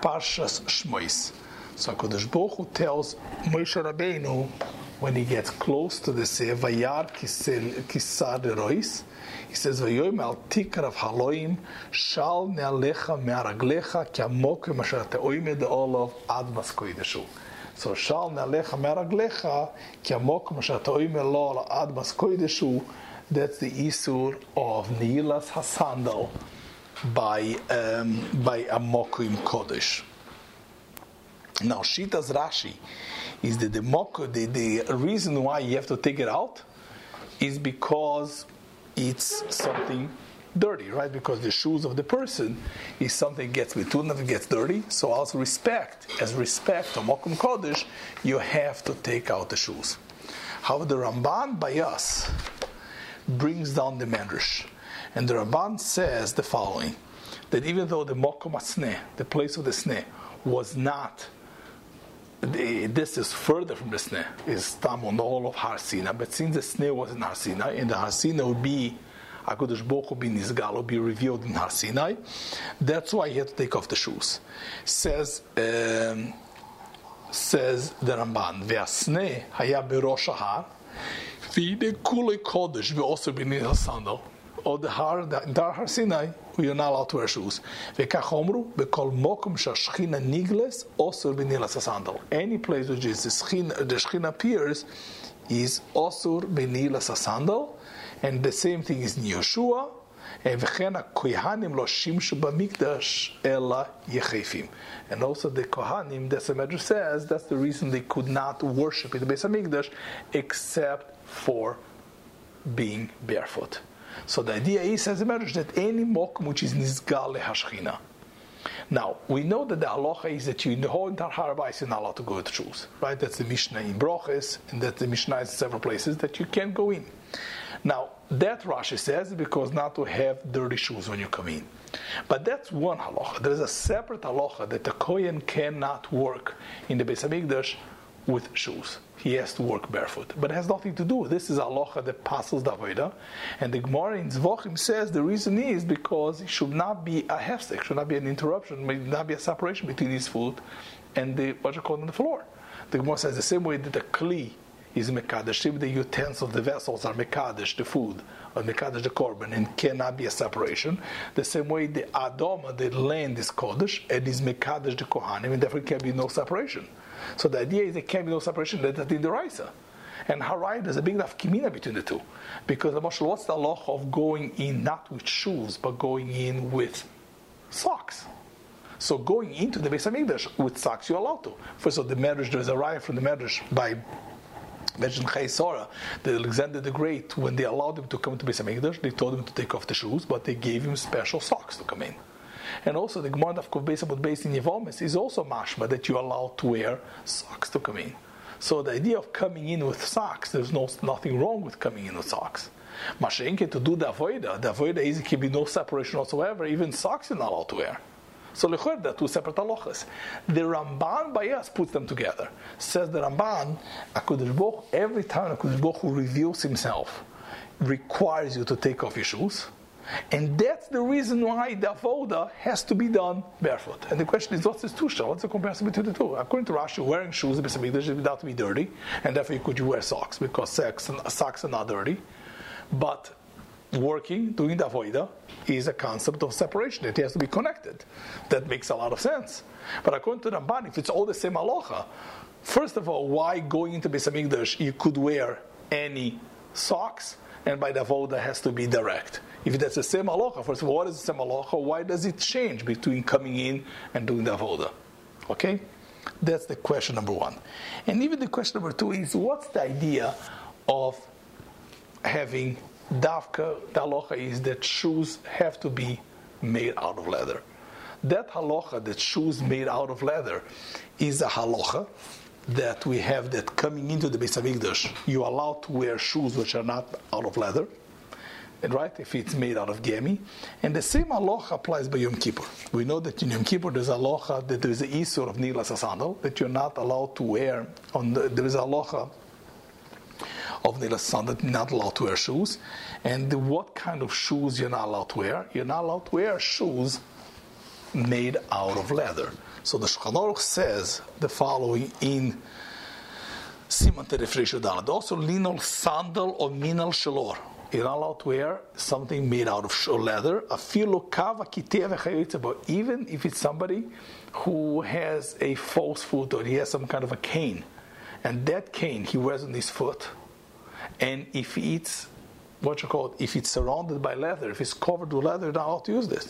Parshas Shmois. So HaKadosh Baruch Hu tells Moshe Rabbeinu when he gets close to the sea, Vayar kisar derois, he says, Vayoyim al tikrav haloim, shal ne'alecha me'araglecha, ki amokim asher te'oime de'olov ad maskoideshu. So shal ne'alecha me'araglecha, ki amokim asher te'oime lo ad maskoideshu. That's the isur of Nilas Hasandal by Amokim Kodesh. Now, Shitas Rashi is that the reason why you have to take it out is because it's something dirty, right? Because the shoes of the person is something that gets between them, gets dirty. So, as respect to Amokim Kodesh, you have to take out the shoes. However, the Ramban by us brings down the Medrash. And the Ramban says the following, that even though the Mokom HaSneh, the place of the Sneh, was not, this is further from the Sneh, is Tam on all of Har Sinai, but since the Sneh was in Har Sinai, and the Har Sinai would be, HaKadosh Baruch Hu be Nizgal, would be revealed in Har Sinai, that's why he had to take off the shoes. Says the Ramban, Ve'asneh haya berosh ha'ar, the Kulei Kodesh will also be near sandal. Or the entire Har Sinai, we are not allowed to wear shoes. V'kachomru bekol mokum shashchina nigles also be near sandal. Any place which is the Shechina appears is also be near sandal, and the same thing is in Yoshua. And also the Kohanim, that's the Medrash says, that's the reason they could not worship in the Beis HaMikdash except for being barefoot. So the idea is, as a Medrash, that any mokum which is nizgal lehashchina. Now, we know that the halacha is that you, in the whole entire Har HaBayis, you're not allowed to go with shoes. Right? That's the Mishnah in Broches, and that's the Mishnah in several places that you can't go in. Now, that Rashi says because not to have dirty shoes when you come in. But that's one halacha. There is a separate halacha that the Kohen cannot work in the Beis HaMikdash with shoes. He has to work barefoot. But it has nothing to do. This is a halacha that passes the Avodah. And the Gemara in Zvachim says the reason is because it should not be a hefsek, should not be an interruption, may not be a separation between his foot and the what you call on the floor. The Gemara says the same way that the kli is mekadesh, even the utensils, the vessels are mekadesh, the food, or mekadesh, the korban, and cannot be a separation. The same way the adoma, the land, is kodesh, and is mekadesh, the kohanim, and therefore can be no separation. So the idea is there can be no separation. That's in the Raisa. And Harai, there's a big enough kimina between the two, because the Moshe, what's the law of going in not with shoes but going in with socks? So going into the Beis HaMikdash with socks, you're allowed to. First of all, the Medrash, there's a raya from the Medrash by mentioned Chaysora, that Alexander the Great, when they allowed him to come to Beis HaMikdash, they told him to take off the shoes, but they gave him special socks to come in. And also the Gemara of Beis Hamikdash based in Yevomis is also mashma that you're allowed to wear socks to come in. So the idea of coming in with socks, there's nothing wrong with coming in with socks. Mashenke, to do the avoida is it can be no separation whatsoever, even socks you're not allowed to wear. So lechor, there are two separate halachas. The Ramban by us puts them together. Says the Ramban, HaKadosh Baruch, every time HaKadosh Baruch Hu reveals himself, requires you to take off your shoes. And that's the reason why the avoda has to be done barefoot. And the question is, what's this tusha? What's the comparison between the two? According to Rashi, wearing shoes without to be dirty, and therefore could you wear socks, because socks are not dirty. But working, doing the avoda, is a concept of separation. It has to be connected. That makes a lot of sense. But according to Ramban, if it's all the same halacha, first of all, why going into Beis HaMikdash you could wear any socks, and by the avoda has to be direct? If that's the same halacha, first of all, what is the same halacha? Why does it change between coming in and doing the avoda? Okay? That's the question number one. And even the question number two is, what's the idea of having davka? The halacha is that shoes have to be made out of leather. That halacha, that shoes made out of leather, is a halacha that we have that coming into the Beis HaMikdash, you're allowed to wear shoes which are not out of leather. And right, if it's made out of gemi. And the same halacha applies by Yom Kippur. We know that in Yom Kippur there's a halacha that there's a isur of nilas sandal that you're not allowed to wear. There is a halacha of nilas sandal that you're not allowed to wear shoes. And what kind of shoes you're not allowed to wear? You're not allowed to wear shoes made out of leather. So the Shulchan Aruch says the following in Siman Teref Resh Daled. Also, linol sandal or minal shalor. You're not allowed to wear something made out of leather. Even if it's somebody who has a false foot or he has some kind of a cane, and that cane he wears on his foot, and if it's if it's surrounded by leather, if it's covered with leather, you're not allowed to use this.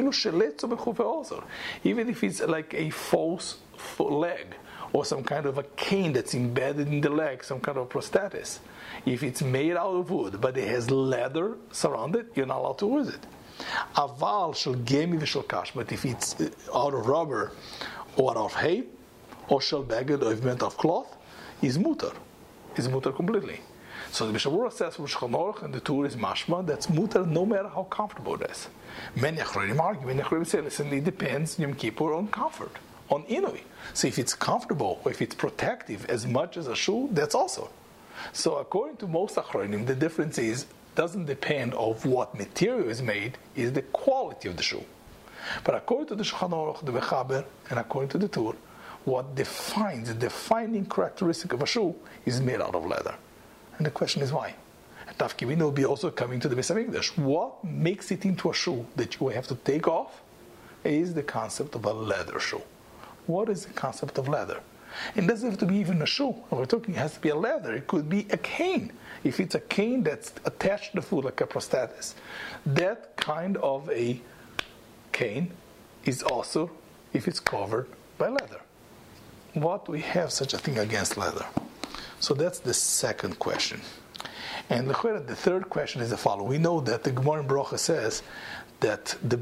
Even if it's like a false leg, or some kind of a cane that's embedded in the leg, some kind of prosthesis. If it's made out of wood, but it has leather surrounded, you're not allowed to use it. Aval shel gemi v'shel kash, but if it's out of rubber, or out of hay, or shel beged, or if meant of cloth, is mutar. Is mutar completely. So the Mishabura says from Shulchan Aruch and the Tur is mashma, that's mutar no matter how comfortable it is. Many achronim argue, many achronim say, listen, it depends, Yom Kippur, on comfort. On inui. So if it's comfortable or if it's protective as much as a shoe, that's also. So according to most achronim, the difference doesn't depend on what material is made, is the quality of the shoe. But according to the Shulchan Aruch, the Mechaber, and according to the Tur, what defines the defining characteristic of a shoe is made out of leather. And the question is why? And Tafkivin will be also coming to the Beis HaMikdash. What makes it into a shoe that you have to take off is the concept of a leather shoe. What is the concept of leather? It doesn't have to be even a shoe. We're talking it has to be a leather. It could be a cane. If it's a cane that's attached to the foot like a prosthesis, that kind of a cane is also if it's covered by leather. What we have such a thing against leather? So that's the second question. And the third question is the following. We know that the Gemara in Brocha says that the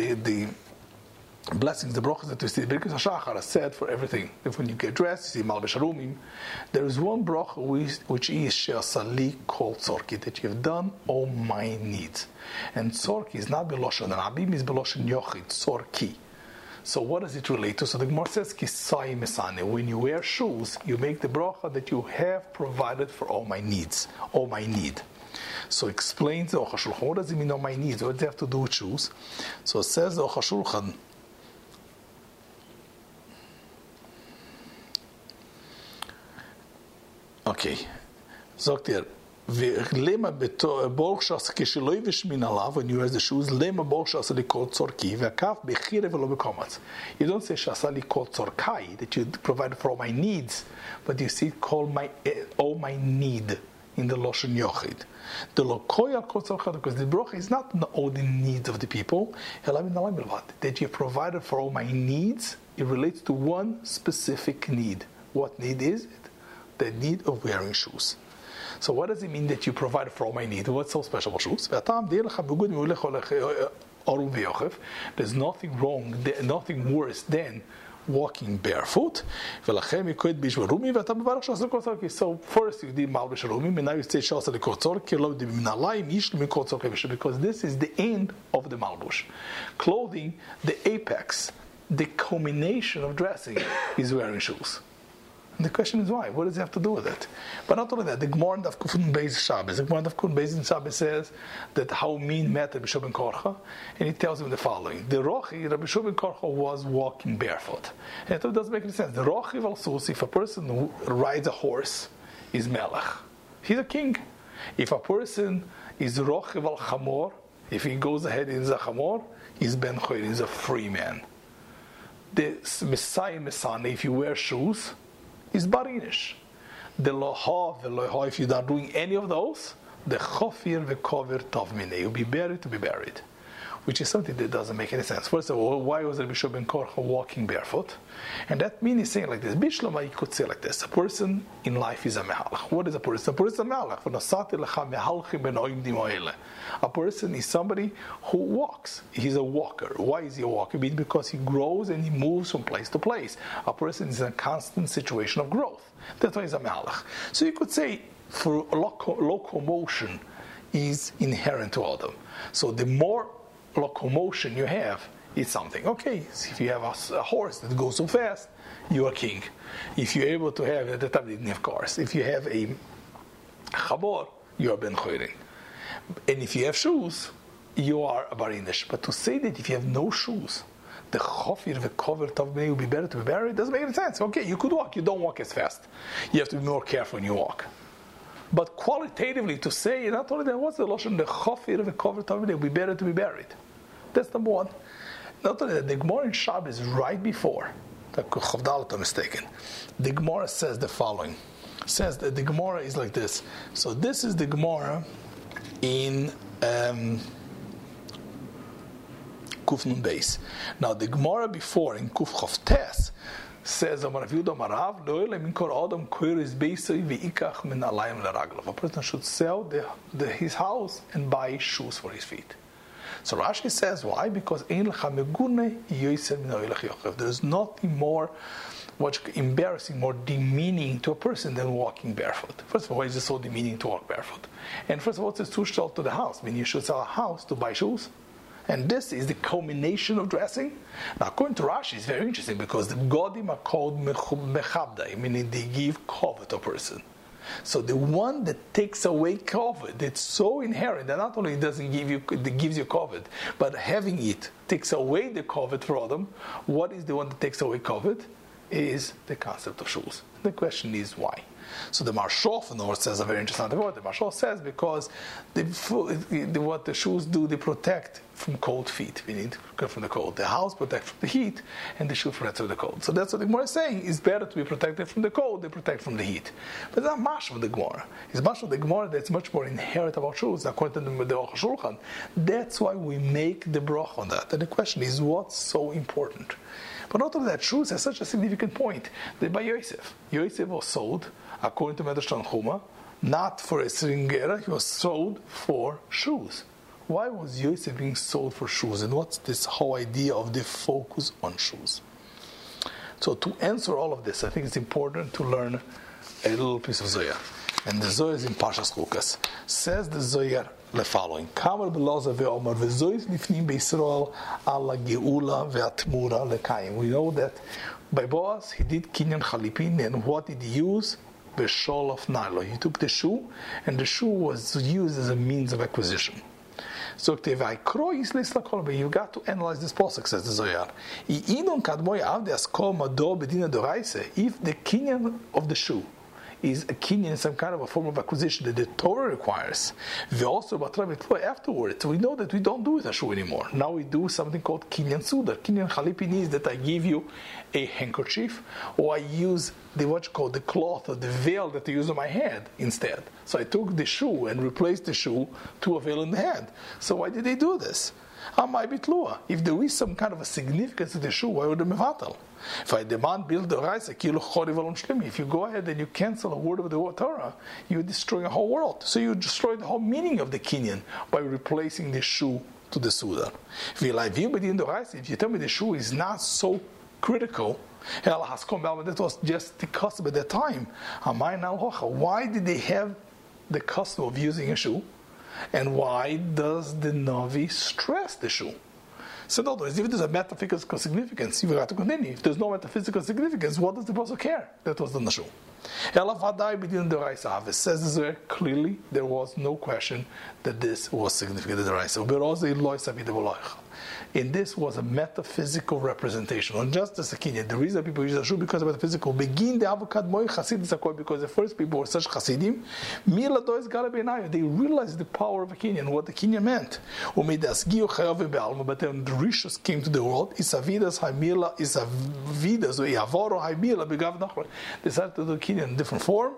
blessings, the brachas that we see, Birkas HaShachar, are said for everything. If when you get dressed, you see Malbesh Harumim. There is one bracha which is She'asali Kol Tzorki, that you have done all my needs. And Tzorki is not Beloshan Rabim, is Beloshan Yochid, Tzorki. So what does it relate to? So the Gemara says, Kisai Mesane. When you wear shoes, you make the bracha that you have provided for all my needs, all my need. So explains the Aruch HaShulchan. What does it mean all my needs? What does it have to do with shoes? So it says the Aruch HaShulchan, okay, sagt lema borchas kishloi v'shmin alav, when you wear the shoes, lema borchas likol tzorki v'akaf bechire v'lo b'komatz. You don't say shasa likol tzorkai, that you provide for all my needs, but you see call my all my need in the Loshen Yochid. The lokoya kol tzorcha, because the bracha is not all the needs of the people, that you provided for all my needs. It relates to one specific need. What need is it? The need of wearing shoes. So what does it mean that you provide for all my needs? What's so special about shoes? There's nothing wrong, nothing worse than walking barefoot. So first you did Malbesh Harumim, and now you say because this is the end of the Malbush. Clothing, the apex, the culmination of dressing is wearing shoes. And the question is why? What does it have to do with it? But not only that, the Gemara in Daf Kufun Beis Shabbos, the Gemara in Daf Kufun Beis Shabbos says that how mean met Rabbi Shua ben Korcha, and it tells him the following: the Rochi, Rabbi Shua ben Korcha was walking barefoot, and it doesn't make any sense. The Rochi Valsus, if a person who rides a horse, is Melech, he's a king. If a person is Rochi Val Chamor, if he goes ahead in the Chamor, he's Ben Choir, he's a free man. The Messiah Messane, if you wear shoes, is barinish. The loha, if you're not doing any of those, the chofir v'kover tov minei, you'll be buried to be buried, which is something that doesn't make any sense. First of all, why was Rabbi Shua ben Korcha walking barefoot? And that means he's saying like this. Bishlama, you could say like this: a person in life is a mehalach. What is a person? A person is a mehalach. A person is somebody who walks. He's a walker. Why is he a walker? Because he grows and he moves from place to place. A person is in a constant situation of growth. That's why he's a mehalach. So you could say for locomotion is inherent to Adam. So the more locomotion you have, it's something. Okay, so if you have a horse that goes so fast, you are king. If you're able to have, at the time they didn't have cars, if you have a chabor, you are ben choyring. And if you have shoes, you are a barinish. But to say that if you have no shoes, the chofir v'kover tov b'nei will be better to be buried. It doesn't make any sense. Okay, you could walk, you don't walk as fast. You have to be more careful when you walk. But qualitatively to say, not only that, what's the lotion, the chofir v'kover tov b'nei will be better to be buried. That's number one. Not only that, the Gemara in Shabbos right before, the Chavdalit I'm mistaken, the Gemara says the following. It says that the Gemara is like this. So this is the Gemara in Kuf Nun Beis. Now the Gemara before in Kuf Chof Tes says, a person should sell his house and buy shoes for his feet. So Rashi says, why? Because there's nothing more embarrassing, more demeaning to a person than walking barefoot. First of all, why is it so demeaning to walk barefoot? And first of all, it's too short to the house. I mean, you should sell a house to buy shoes. And this is the culmination of dressing. Now, according to Rashi, it's very interesting because the Godim are called mechabdai, meaning they give covet to a person. So the one that takes away covet, it's so inherent that not only it doesn't give you, it gives you covet, but having it takes away the covet for them. What is the one that takes away covet? Is the concept of shoes. The question is why. So the Marshal says a very interesting word. The Marshal says because what the shoes do, they protect from cold feet. We need to protect from the cold. The house protects from the heat, and the shoe protects from the cold. So that's what the Gemara is saying. It's better to be protected from the cold than protect from the heat. But it's not much of the Gemara. It's much of the Gemara that's much more inherent about shoes, according to the Aruch HaShulchan. That's why we make the bracha on that. And the question is, what's so important? But not only that, shoes has such a significant point that by Yosef was sold, according to Medrash Tanchuma, not for a sringera, he was sold for shoes. Why was Yosef being sold for shoes? And what's this whole idea of the focus on shoes? So to answer all of this, I think it's important to learn a little piece of Zohar. And the Zohar is in Parshas Chukas. Says the Zohar the following: Kamar b'loza ve'omar v'zois lifnim be'Yisrael ala geula ve'atmura lekayim. We know that by Boaz he did kinyan chalipin, and what did he use? The shawl of nylon. He took the shoe, and the shoe was used as a means of acquisition. So you've got to analyze this pasuk, says the Zohar. If the kinyan of the shoe is a kinyan, some kind of a form of acquisition that the Torah requires, we also afterwards, we know that we don't do it a shoe anymore. Now we do something called kinyan suda. Kinyan chalipin is that I give you a handkerchief, or I use the cloth or the veil that I use on my head instead. So I took the shoe and replaced the shoe to a veil in the head. So why did they do this? If there is some kind of a significance to the shoe, why would they mevatel? If I demand build the rice, if you go ahead and you cancel a word of the Torah, you destroy a whole world. So you destroy the whole meaning of the kinyan by replacing the shoe to the suda. If you tell me the shoe is not so critical, that was just the custom at that time. Why did they have the custom of using a shoe? And why does the Navi stress the shoe? So in other words, if there's a metaphysical significance, you've got to continue. If there's no metaphysical significance, what does the person care? That was the shoe. It says very clearly, there was no question that this was significant in the Raisa. And this was a metaphysical representation, not just as a kinyan. The reason people use a shoe because of metaphysical. Begin the avokad moy chasidus because the first people were such chasidim. They realized the power of a kinyan, what the kinyan meant. But then the rishos came to the world. They started to do kinyan in different form.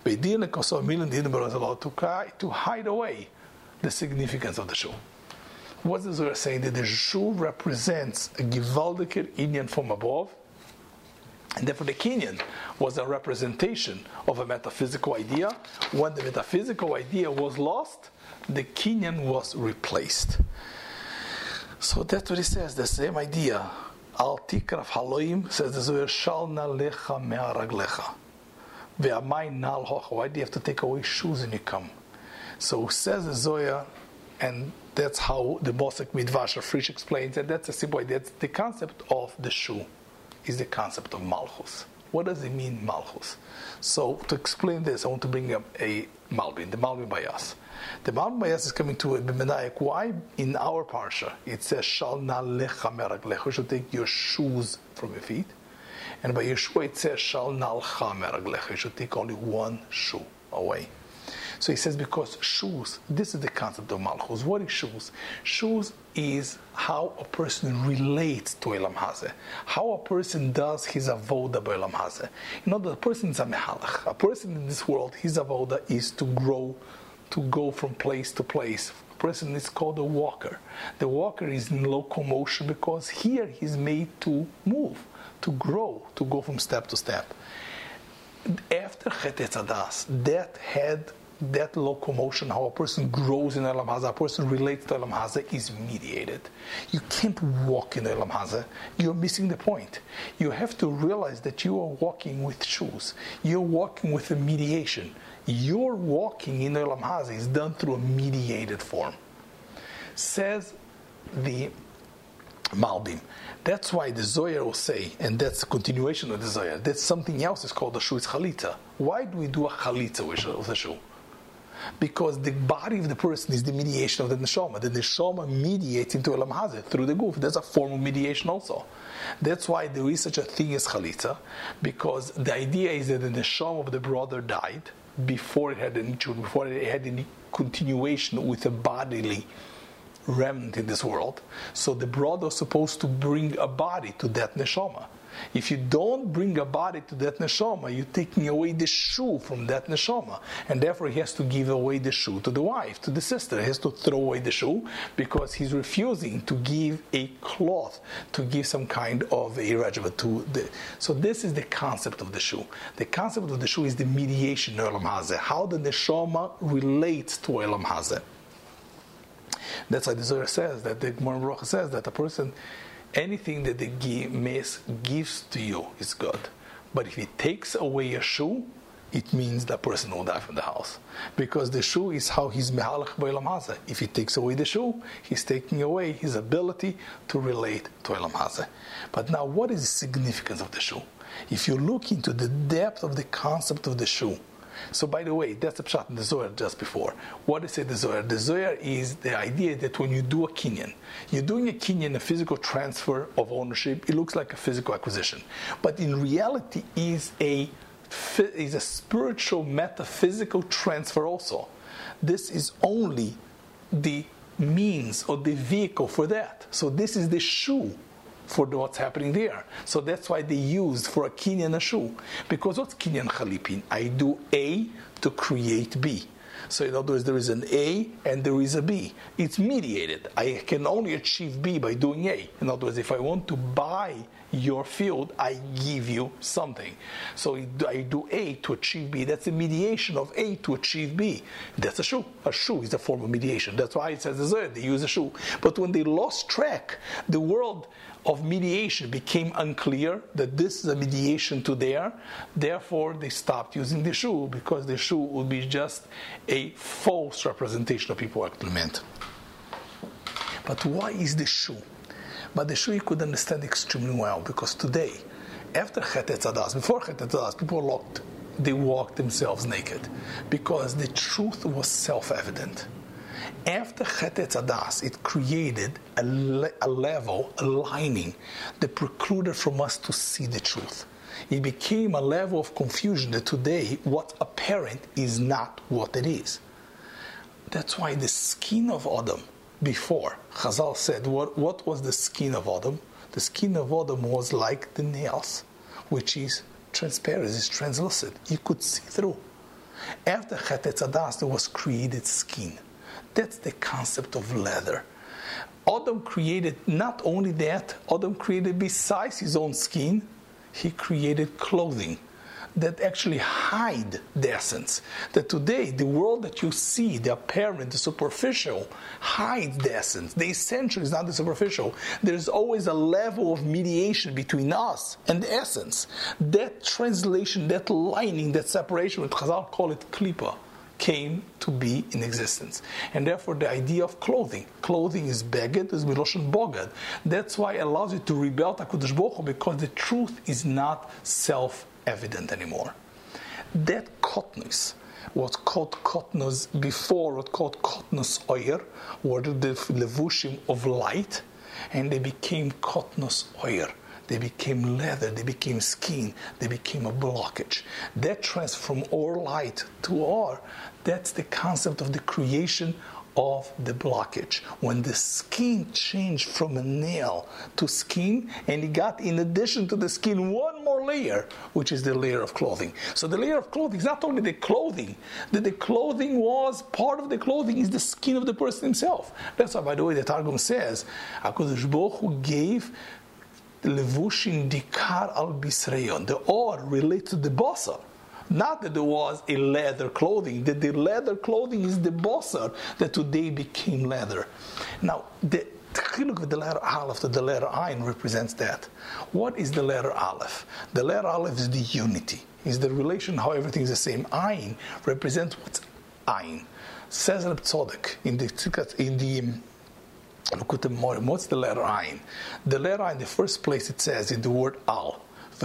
To hide away the significance of the shoe. What is Zohar saying? That the shoe represents a gewaldiker inyan from above, and therefore the kinyan was a representation of a metaphysical idea. When the metaphysical idea was lost, the kinyan was replaced. So that's what he says, the same idea. Al tikraf haloim, says the Zohar, shal nalecha me'araglecha. Ve'amay nal hocha. Why do you have to take away shoes when you come? So says the Zohar, and that's how the Bosek Midvash or explains, and that's a simple idea. The concept of the shoe is the concept of Malchus. What does it mean, Malchus? So to explain this, I want to bring up a Malbim, the Malbim Bayas. The Malbim Bayas is coming to Bimenaik. Why in our parsha it says Shal nalecha meraglecha, you should take your shoes from your feet, and by Yeshua it says Shal nalcha meraglecha, you should take only one shoe away. So he says because shoes, this is the concept of Malchus. What is shoes? Shoes is how a person relates to Elam Hazeh, how a person does his avoda by Elam Hazeh. You know, the person is a mehalach. A person in this world, his avoda is to grow, to go from place to place. A person is called a walker. The walker is in locomotion because here he's made to move, to grow, to go from step to step. After Chet Etzadas, that locomotion, how a person grows in Elam Hazeh, a person relates to Elam Hazeh, is mediated. You can't walk in Elam Hazeh. You're missing the point. You have to realize that you are walking with shoes. You're walking with a mediation. Your walking in Elam Hazeh is done through a mediated form. Says the Malbim. That's why the Zohar will say, and that's a continuation of the Zohar, that something else is called a shoe, it's chalitza. Why do we do a chalitza with the shoe? Because the body of the person is the mediation of the neshama. The neshama mediates into Elam Hazeh through the guf. That's a form of mediation also. That's why there is such a thing as chalitza, because the idea is that the neshama of the brother died before it had any children, before it had any continuation with a bodily remnant in this world. So the brother is supposed to bring a body to that neshama. If you don't bring a body to that neshama, you're taking away the shoe from that neshama, and therefore he has to give away the shoe to the wife, to the sister. He has to throw away the shoe because he's refusing to give a cloth, to give some kind of a regimen to the. So this is the concept of the shoe. The concept of the shoe is the mediation of Elam Hazeh, how the neshama relates to Elam Hazeh. That's why the Zohar says, that the Gemara Baruch says that a person, anything that the Mes gives to you is good. But if he takes away a shoe, it means that person will die from the house. Because the shoe is how he's mehalach b'Elam Hazeh. If he takes away the shoe, he's taking away his ability to relate to Elam Hazeh. But now, what is the significance of the shoe? If you look into the depth of the concept of the shoe, so by the way, that's the pshat in the Zohar just before. What is it, the Zohar? The Zohar is the idea that when you do a kinyan, you're doing a kinyan, a physical transfer of ownership. It looks like a physical acquisition. But in reality is a spiritual, metaphysical transfer also. This is only the means or the vehicle for that. So this is the shoe for what's happening there. So that's why they used for a kinyan a shoe. Because what's kinyan chalipin? I do A to create B. So in other words, there is an A and there is a B. It's mediated. I can only achieve B by doing A. In other words, if I want to buy your field, I give you something. So I do A to achieve B. That's a mediation of A to achieve B. That's a shoe. A shoe is a form of mediation. That's why it says they use a shoe. But when they lost track, the world of mediation became unclear, that this is a mediation to there. Therefore, they stopped using the shoe, because the shoe would be just a false representation of people actually meant. But why is the shoe? But the shoe you could understand extremely well, because today, after Chet Etzadas, before Chet Etzadas, people they walked themselves naked, because the truth was self-evident. After Chet Etzadas, it created a level, a lining that precluded from us to see the truth. It became a level of confusion that today what's apparent is not what it is. That's why the skin of Adam, before, Chazal said, what was the skin of Adam? The skin of Adam was like the nails, which is transparent, is translucent. You could see through. After Chet Etzadas, there was created skin. That's the concept of leather. Adam created not only that, Adam created besides his own skin, he created clothing that actually hide the essence. That today, the world that you see, the apparent, the superficial, hides the essence. The essential is not the superficial. There's always a level of mediation between us and the essence. That translation, that lining, that separation, what Chazal call it klipa, came to be in existence. And therefore the idea of clothing is beged, is miloshen bogad. That's why it allows you to rebel to HaKadosh Baruch Hu, because the truth is not self evident anymore. That kotnus, what's called kotnus before, what's called kotnus oyer, were the levushim of light, and they became kotnus oyer. They became leather, they became skin, they became a blockage. That transfer from or light to or, that's the concept of the creation of the blockage. When the skin changed from a nail to skin, and it got, in addition to the skin, one more layer, which is the layer of clothing. So the layer of clothing is not only the clothing, that the clothing was, part of the clothing is the skin of the person himself. That's why, by the way, the Targum says, HaKadosh Baruch Hu gave Levushin Dikar al Bisreyon. The or relates to the basar. Not that there was a leather clothing, that the leather clothing is the basar that today became leather. Now, the chiluk with the letter Aleph to the letter Ayin represents that. What is the letter Aleph? The letter Aleph is the unity, is the relation how everything is the same. Ayin represents what's Ayin. Says Reb Tzodek in the what's the letter Ayin? The letter Ayin, the first place it says in the word Al.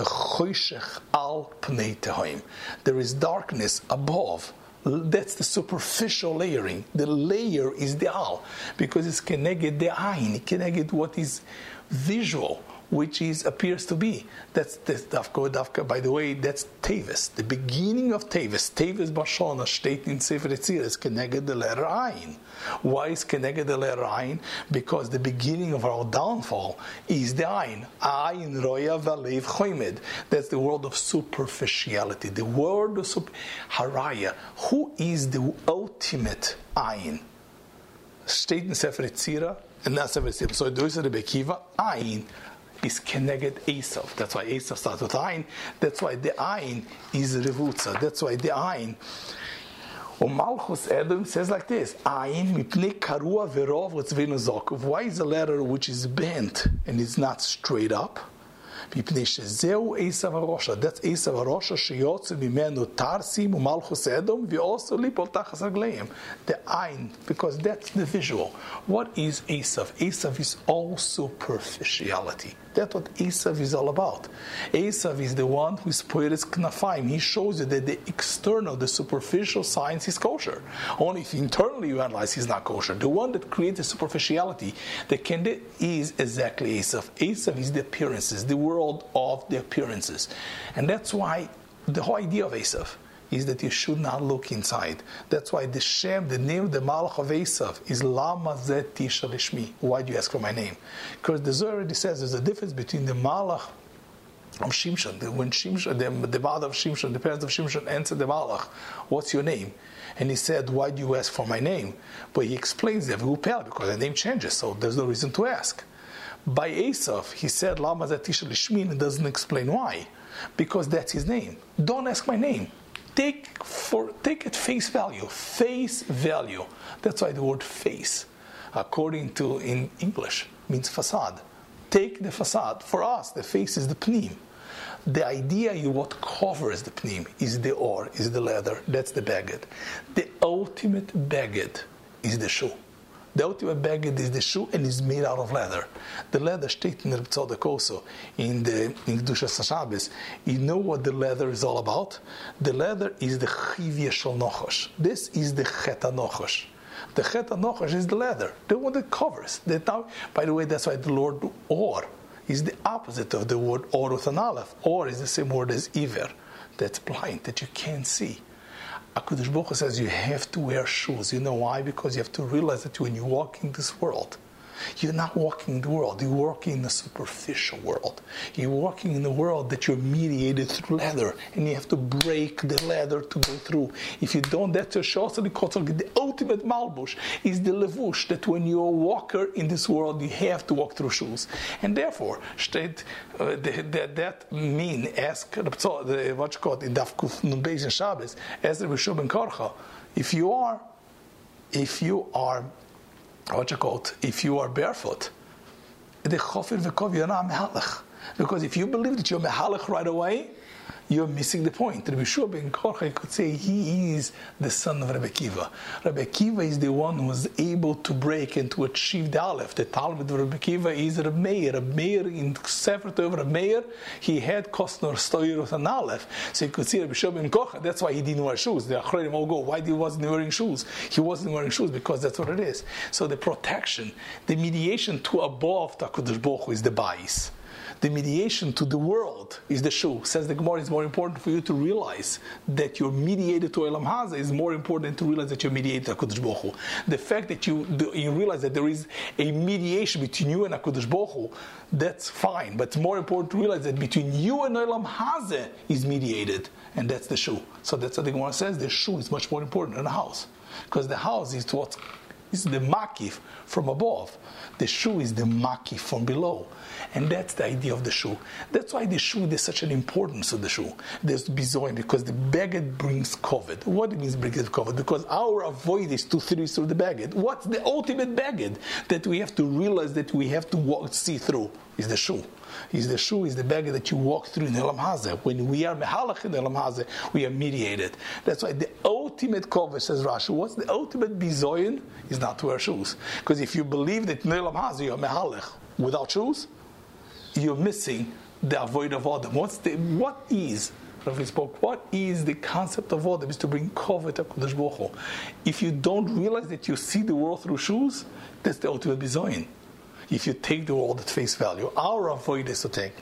Al Pnei Tehoim. There is darkness above. That's the superficial layering. The layer is the Al, because it's keneged the Ayin. It keneged what is visual, which is appears to be. That's the Dafka. By the way, that's Tevis. The beginning of Tevis. Tevis Bashana steht in Sefer Yetzirah is keneged the letter Ayin. Why is keneged the letter Ayin? Because the beginning of our downfall is the Ayin. Ayin roya valev choimed. That's the world of superficiality. The world of Haraya. Who is the ultimate Ayin? Steht in Sefer Yetzirah, and not Sefer Yetzirah. So there is a Rebbe Kiva. Ayin is keneged Esav. That's why Esav starts with Ayin. That's why the Ayin is Revutza. That's why the Ayin. Malchus Edom says like this: Ayin mipnei karua verov letzvenu zok. Why is a letter which is bent and is not straight up? Mipnei shezeu Esav harosha. That's Esav harosha sheyotze mimenu tarsim umalchus Edom ve'oso lipol tachas ragleim. The Ayin, because that's the visual. What is Esav? Esav is all superficiality. That's what Esav is all about. Esav is the one who is poetis knafayim. He shows you that the external, the superficial signs is kosher. Only if internally you analyze he's not kosher. The one that creates the superficiality, the candidate is exactly Esav. Esav is the appearances, the world of the appearances. And that's why the whole idea of Esav is that you should not look inside. That's why the Shem, the name of the Malach of Esav, is Lama Zet Tisha Lishmi. Why do you ask for my name? Because the Zohar already says there's a difference between the Malach of Shimshon. When Shimshon, the father of Shimshon, the parents of Shimshon answered the Malach, "What's your name?" And he said, "Why do you ask for my name?" But he explains that because the name changes, so there's no reason to ask. By Esav, he said Lama Zet Tisha Lishmi, and doesn't explain why. Because that's his name. Don't ask my name. Take it face value. Face value. That's why the word face, according to in English, means facade. Take the facade. For us, the face is the pnim. The idea is what covers the pnim is the or, is the leather. That's the bagged. The ultimate bagged is the shoe. The ultimate bagged is the shoe and is made out of leather. The leather steht in Reb Tzodek also in Kedushas HaShabbos. You know what the leather is all about? The leather is the chivya shel nochosh. This is the chet nochosh. The chet nochosh is the leather, the one that covers. By the way, that's why the Lord or is the opposite of the word or with an aleph. Or is the same word as iver, that's blind, that you can't see. HaKadosh Baruch Hu says you have to wear shoes. You know why? Because you have to realize that when you walk in this world, you're not walking in the world. You're walking in a superficial world. You're walking in a world that you're mediated through leather, and you have to break the leather to go through. If you don't, that's your shosali kotzal. The ultimate malbush is the levush, that when you're a walker in this world, you have to walk through shoes. And therefore, that mean, ask what you call it in Daf Kuf Nun Beis in Shabbos, as the Rishon ben Korcha, if you are if you are barefoot, the chofir v'kov, you're not mehalach. Because if you believe that you're mehalach right away, you're missing the point. Rabbi Yeshua ben Korcha, you could say he is the son of Rabbi Akiva. Rabbi Akiva is the one who was able to break and to achieve the Aleph. The Talmud of Rabbi Akiva is Rabbi Meir. Rabbi Meir in Sefer Tov Rabbi Meir, he had Kostner Stoirot and Aleph. So you could see Rabbi Yeshua ben Korcha, that's why he didn't wear shoes. The Achronim all go, why he wasn't wearing shoes? He wasn't wearing shoes because that's what it is. So the protection, the mediation to above HaKadosh Baruch Hu is the Bais. The mediation to the world is the shoe. Says the Gemara, it's more important for you to realize that you're mediated to Olam Hazeh is more important than to realize that you're mediated to HaKadosh Baruch Hu. The fact that you realize that there is a mediation between you and HaKadosh Baruch Hu, that's fine. But it's more important to realize that between you and Olam Hazeh is mediated. And that's the shoe. So that's what the Gemara says. The shoe is much more important than the house. Because the house is what is the makif from above. The shoe is the makif from below. And that's the idea of the shoe. That's why the shoe, there's such an importance of the shoe. There's bizoin, because the bagged brings covet. What it means brings covet? Because our avoid is 2-3 through the bagged. What's the ultimate bagged that we have to realize that we have to see through? Is the shoe. Is the shoe, is the bagged that you walk through in Olam Hazeh. When we are mehalach in Olam Hazeh, we are mediated. That's why the ultimate covet, says Rashi, what's the ultimate bizoin is not to wear shoes. Because if you believe that in Olam Hazeh you're mehalach without shoes, you're missing the avoid of Adam. What is the concept of Adam? Is to bring covet to HaKadosh Baruch Hu. If you don't realize that you see the world through shoes, that's the ultimate bizoin. If you take the world at face value, our avoid is to take.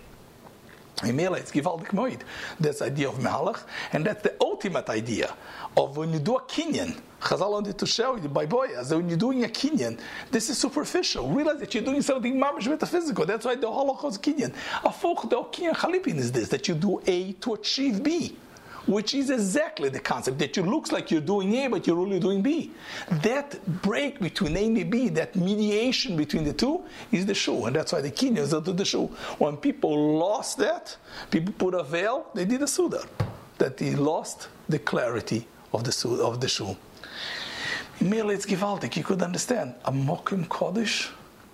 It's Givaldik Moed. That's the idea of Mehalach, and that's the ultimate idea of when you do a kinyan. Chazal wanted to show you by boyas that when you're doing a kinyan, this is superficial. Realize that you're doing something mamish metaphysical. That's why the holocaust is kinyan. A folk, the kinyan chalipin is this, that you do A to achieve B, which is exactly the concept, that you looks like you're doing A, but you're really doing B. That break between A and B, that mediation between the two, is the shoe. And that's why the Kenyans don't do the shoe. When people lost that, people put a veil, they did a Sudar. That they lost the clarity of the shoe. Merely it's Givaldik, you could understand. A Mokim Kodesh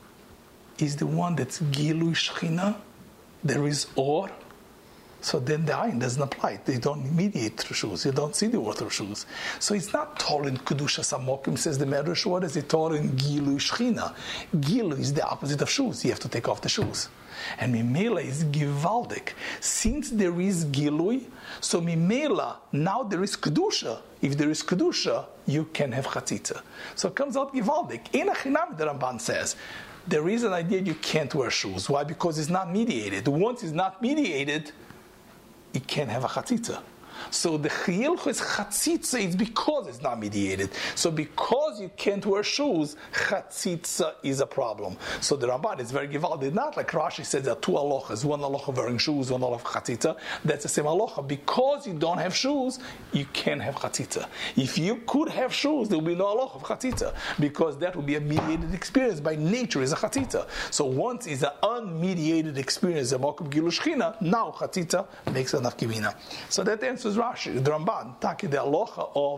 is the one that's Gilui Shechina, there is Or. So then the ayin doesn't apply. They don't mediate through shoes. You don't see the word through shoes. So it's not taught in Kedusha Samokim, says the Medrash. What is it taught in Gilu Shechina? Gilu is the opposite of shoes. You have to take off the shoes. And Mimela is Givaldik. Since there is Gilui, so Mimela, now there is Kedusha. If there is Kedusha, you can have Chatzitza. So it comes out Givaldik. In Achinam, the Ramban says, there is an idea you can't wear shoes. Why? Because it's not mediated. Once it's not mediated, you can't have a chatzitza. So the chiyilch is chatzitza, it's because it's not mediated. So because you can't wear shoes, chatzitza is a problem. So the Ramban is very givaldi. Not like Rashi says there are two halachas, one halacha wearing shoes, one halacha chatzitza. That's the same halacha. Because you don't have shoes, you can't have chatzitza. If you could have shoes, there will be no halacha of chatzitza, because that would be a mediated experience. By nature is a chatzitza. So once is an unmediated experience, a mokum gilu shechina, now chatzitza makes a nafkimina. So that answers Rashi, the Ramban, taki the aloha of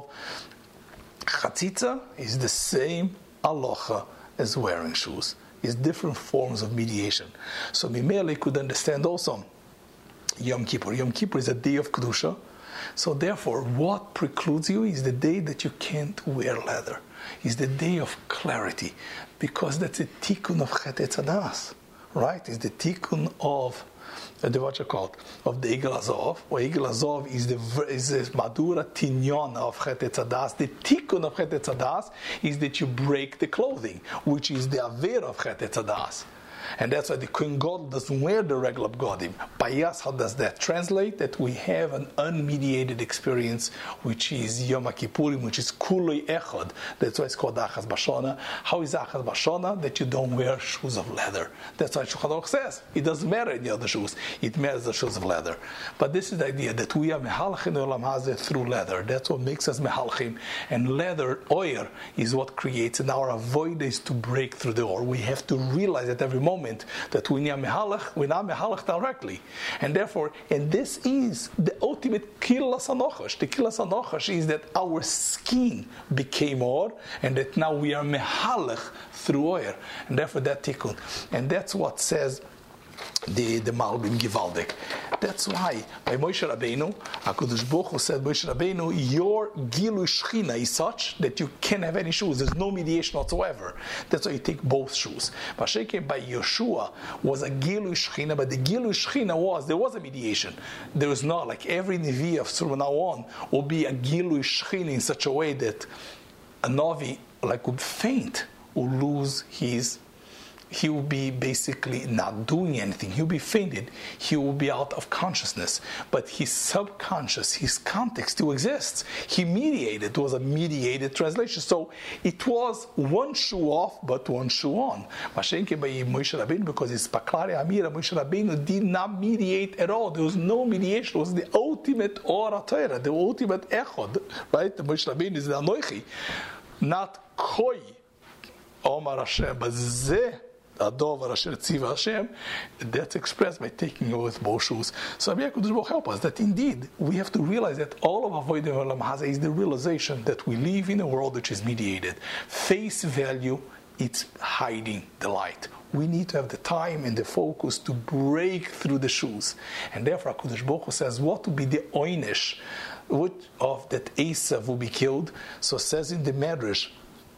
chatzitza is the same aloha as wearing shoes. It's different forms of mediation. So Mimele could understand also Yom Kippur. Yom Kippur is a day of Kedusha. So therefore, what precludes you is the day that you can't wear leather. Is the day of clarity. Because that's the tikkun of Chet Etz Hadas. Right? It's the tikkun of what you call of the Egel Azov. Or Egel Azov is the Madura Tinyon of Chet Etz Hadas. The tikkun of Chet Etz Hadas is that you break the clothing, which is the Aver of Chet Etz Hadas. And that's why the Kohen Gadol doesn't wear the regular bgodim. By us, how does that translate? That we have an unmediated experience, which is Yom Kippurim, which is Kulei Echad. That's why it's called Achaz Bashana. How is Achaz Bashana? That you don't wear shoes of leather. That's why Shulchan Aruch says it doesn't matter any other shoes. It matters the shoes of leather. But this is the idea that we are mehalchim Olam Hazeh through leather. That's what makes us mehalchim. And leather, oyer, is what creates. And our avoid is to break through the or. We have to realize at every moment that we're not mehalach directly, and therefore, and this is the ultimate kilas hanochash. The kilas hanochash is that our skin became or, and that now we are mehalach through oyer, and therefore that tikkun, and that's what says the Malbim Givaldik. That's why by Moshe Rabbeinu, HaKadosh Baruch Hu said, Moshe Rabbeinu, your Gilu Shechina is such that you can't have any shoes. There's no mediation whatsoever. That's why you take both shoes. Mashiach by Yeshua was a Gilu Shechina, but the Gilu Shechina there was a mediation. There was not, like every Nevi from now on will be a Gilu Shechina in such a way that a Navi would faint, will lose he will be basically not doing anything. He will be fainted. He will be out of consciousness. But his subconscious, his context still exists. He mediated. It was a mediated translation. So it was one shoe off, but one shoe on. Mashenke by Moshe Rabbeinu, because it's Paklari Amira, Moshe Rabbeinu did not mediate at all. There was no mediation. It was the ultimate Ora Torah, the ultimate Echod. Right? The Moshe Rabbeinu is the Anoichi. Not Koi Omar Hashem, but Zeh Adover Asher Tziva Hashem, that's expressed by taking with both shoes. So Rabbi HaKadosh Baruch Hu help us that indeed we have to realize that all of Avodah Olam Hazeh is the realization that we live in a world which is mediated. Face value, it's hiding the light. We need to have the time and the focus to break through the shoes. And therefore HaKadosh Baruch Hu says, what will be the oinish of that Esav will be killed? So it says in the Medrash,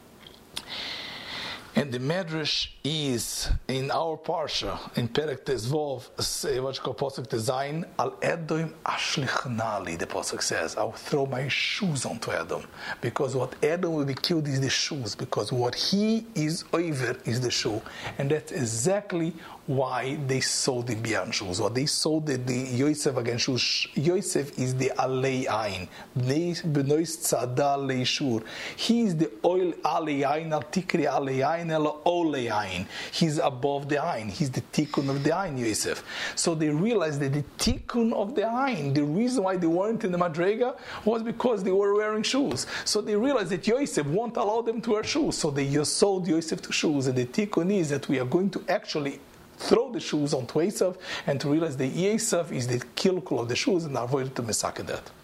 and the Medrash is in our Parsha, in Perek Tezvov, what you call Pasuk Tezayin, Al Edom Ashlichnali, the Pasuk says, I will throw my shoes onto Edom. Because what Edom will be killed is the shoes, because what he is over is the shoe. And that's exactly why they sold the Bian shoes, or they sold the Yosef against shoes. Yosef is the Alei Ayin, Benois Tzada Leishur. He is the oil Alei Ayin, Al Tikri Alei Ayin, El Olei Ayin. He's above the Ayin. He's the Tikkun of the Ayin, Yosef. So they realized that the Tikkun of the Ayin, the reason why they weren't in the Madrega was because they were wearing shoes. So they realized that Yosef won't allow them to wear shoes. So they sold Yosef to shoes. And the Tikkun is that we are going to actually throw the shoes onto Esav and to realize that Esav is the kilkul of the shoes and avoid to massacre that.